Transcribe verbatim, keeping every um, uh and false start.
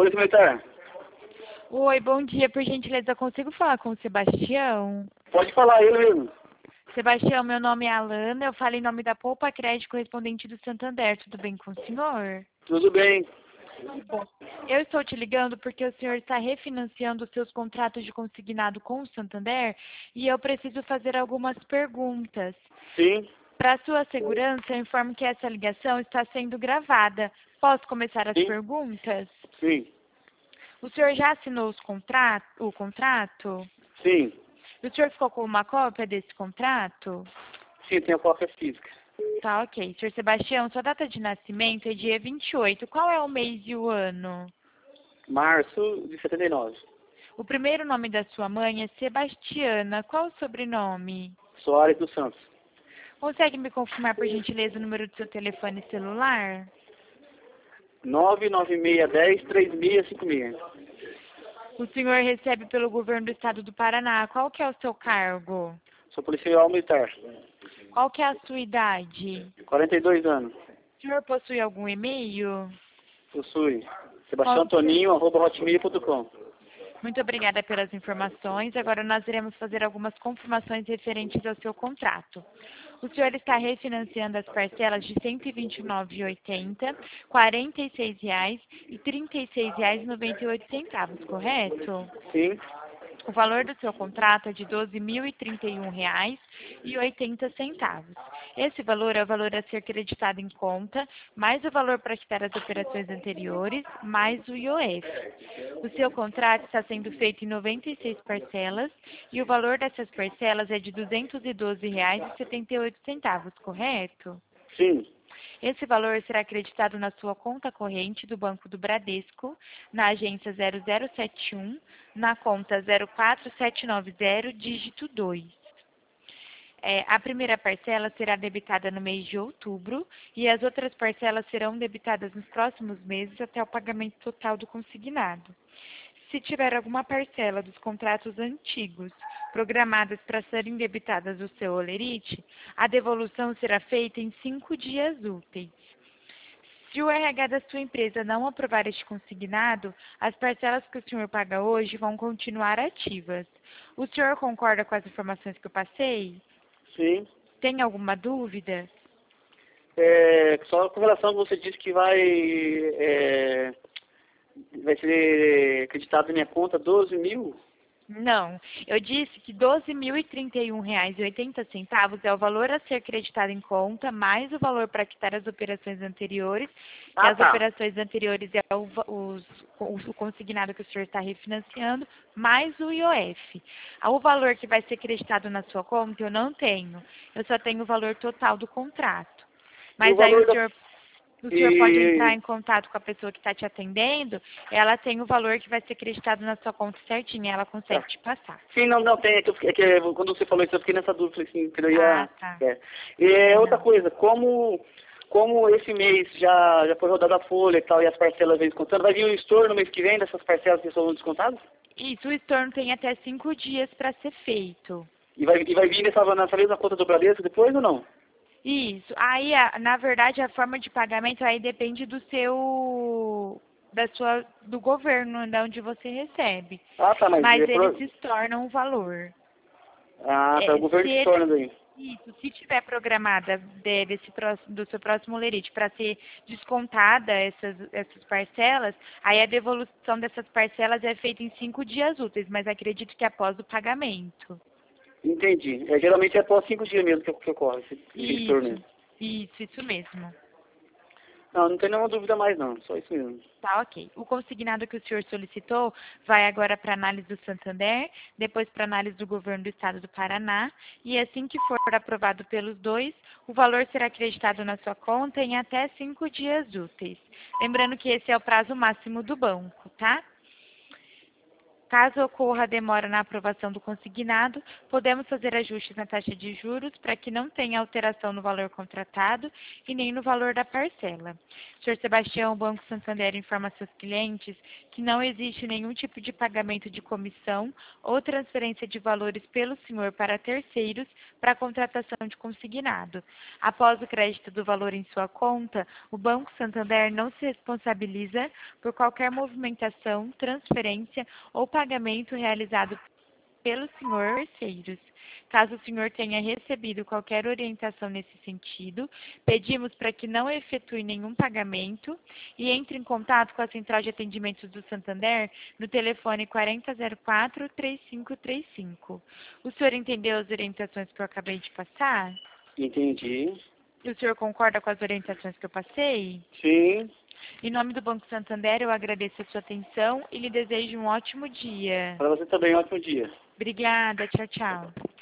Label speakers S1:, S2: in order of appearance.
S1: Polícia Militar.
S2: Oi, bom dia. Por gentileza, consigo falar com o Sebastião?
S1: Pode falar, ele mesmo.
S2: Sebastião, meu nome é Alana, eu falo em nome da Poupa Crédito correspondente do Santander. Tudo bem com o senhor?
S1: Tudo bem.
S2: Bom, eu estou te ligando porque o senhor está refinanciando os seus contratos de consignado com o Santander e eu preciso fazer algumas perguntas.
S1: Sim,
S2: Para sua segurança, eu informo que essa ligação está sendo gravada. Posso começar as
S1: sim,
S2: perguntas?
S1: sim,
S2: O senhor já assinou os contrat o contrato?
S1: sim.
S2: O senhor ficou com uma cópia desse contrato?
S1: Sim, tem a cópia física.
S2: Tá, ok. senhor Sebastião, sua data de nascimento é dia vinte e oito. Qual é o mês e o ano?
S1: Março de setenta e nove.
S2: O primeiro nome da sua mãe é Sebastiana. Qual o sobrenome?
S1: Soares dos Santos.
S2: Consegue me confirmar, por gentileza, o número do seu telefone celular?
S1: nove nove seis um zero três seis cinco seis.
S2: O senhor recebe pelo governo do estado do Paraná. Qual que é o seu cargo?
S1: Sou policial militar.
S2: Qual que é a sua idade?
S1: quarenta e dois anos.
S2: O senhor possui algum e-mail?
S1: Possui.
S2: Qual
S1: Sebastião Antoninho, arroba hotmail ponto com.
S2: Muito obrigada pelas informações. Agora nós iremos fazer algumas confirmações referentes ao seu contrato. O senhor está refinanciando as parcelas de cento e vinte e nove reais e oitenta centavos, quarenta e seis reais e trinta e seis reais e noventa e oito centavos, correto?
S1: Sim,
S2: O valor do seu contrato é de doze mil e trinta e um reais e oitenta centavos. Esse valor é o valor a ser creditado em conta, mais o valor para quitar as operações anteriores, mais o I O F. O seu contrato está sendo feito em noventa e seis parcelas e o valor dessas parcelas é de duzentos e doze reais e setenta e oito centavos, correto?
S1: sim.
S2: Esse valor será acreditado na sua conta corrente do Banco do Bradesco, na agência zero zero sete um, na conta zero quatro sete nove zero, dígito dois. É, a primeira parcela será debitada no mês de outubro e as outras parcelas serão debitadas nos próximos meses até o pagamento total do consignado. Se tiver alguma parcela dos contratos antigos programadas para serem debitadas do seu holerite, a devolução será feita em cinco dias úteis. Se o R H da sua empresa não aprovar este consignado, as parcelas que o senhor paga hoje vão continuar ativas. O senhor concorda com as informações que eu passei?
S1: Sim.
S2: Tem alguma dúvida?
S1: É, só com relação que você disse que vai, é, vai ser acreditado na minha conta doze mil.
S2: Não, eu disse que doze mil e trinta e um reais e oitenta centavos é o valor a ser creditado em conta, mais o valor para quitar as operações anteriores, e
S1: Ah,
S2: as
S1: tá.
S2: operações anteriores é o, va- os- o consignado que o senhor está refinanciando, mais o I O F. Ah, o valor que vai ser creditado na sua conta eu não tenho, eu só tenho o valor total do contrato.
S1: E o
S2: Mas aí
S1: valor
S2: o
S1: da...
S2: senhor O senhor pode entrar
S1: E...
S2: em contato com a pessoa que está te atendendo, ela tem o valor que vai ser acreditado na sua conta certinho, ela consegue
S1: Tá.
S2: te passar.
S1: Sim, não, não, tem. É que, eu fiquei- é que quando você falou isso, eu fiquei nessa dúvida, falei assim, que eu
S2: Ah,
S1: ia...
S2: tá.
S1: É. E é, outra
S2: Não.
S1: coisa, como, como esse mês já, já foi rodada a folha e tal, e as parcelas vêm descontando, vai vir um estorno no mês que vem dessas parcelas que são descontadas?
S2: Isso, o estorno tem até cinco dias para ser feito.
S1: E vai, e vai vir nessa, nessa mesma conta do Bradesco depois ou não?
S2: Isso. Aí, a- na verdade, a forma de pagamento aí depende do seu, da sua, do governo, de onde você recebe.
S1: Ah, tá, mas...
S2: Mas
S1: É
S2: eles
S1: pro...
S2: estornam o valor.
S1: Ah, tá, o
S2: É,
S1: governo
S2: se
S1: que
S2: ele,
S1: torna daí.
S2: isso, se tiver programada de- desse próximo, do seu próximo lerite para ser descontada essas, essas parcelas, aí a devolução dessas parcelas é feita em cinco dias úteis, mas acredito que após o pagamento.
S1: Entendi. É, geralmente é após cinco dias mesmo que, que ocorre esse, esse estorno.
S2: Isso, isso, isso mesmo.
S1: Não, não tem nenhuma dúvida mais não, só isso mesmo.
S2: Tá, ok. O consignado que o senhor solicitou vai agora para análise do Santander, depois para análise do governo do estado do Paraná, e assim que for aprovado pelos dois, o valor será acreditado na sua conta em até cinco dias úteis. Lembrando que esse é o prazo máximo do banco, tá? Caso ocorra demora na aprovação do consignado, podemos fazer ajustes na taxa de juros para que não tenha alteração no valor contratado e nem no valor da parcela. senhor Sebastião, o Banco Santander informa seus clientes que não existe nenhum tipo de pagamento de comissão ou transferência de valores pelo senhor para terceiros para a contratação de consignado. Após o crédito do valor em sua conta, o Banco Santander não se responsabiliza por qualquer movimentação, transferência ou pagamento realizado pelo senhor terceiros. Caso o senhor tenha recebido qualquer orientação nesse sentido, pedimos para que não efetue nenhum pagamento e entre em contato com a Central de Atendimentos do Santander no telefone quarenta zero quatro, trinta e cinco trinta e cinco. O senhor entendeu as orientações que eu acabei de passar?
S1: Entendi.
S2: E o senhor concorda com as orientações que eu passei?
S1: Sim.
S2: Em nome do Banco Santander, eu agradeço a sua atenção e lhe desejo um ótimo dia.
S1: Para você também, ótimo dia.
S2: Obrigada, tchau, tchau.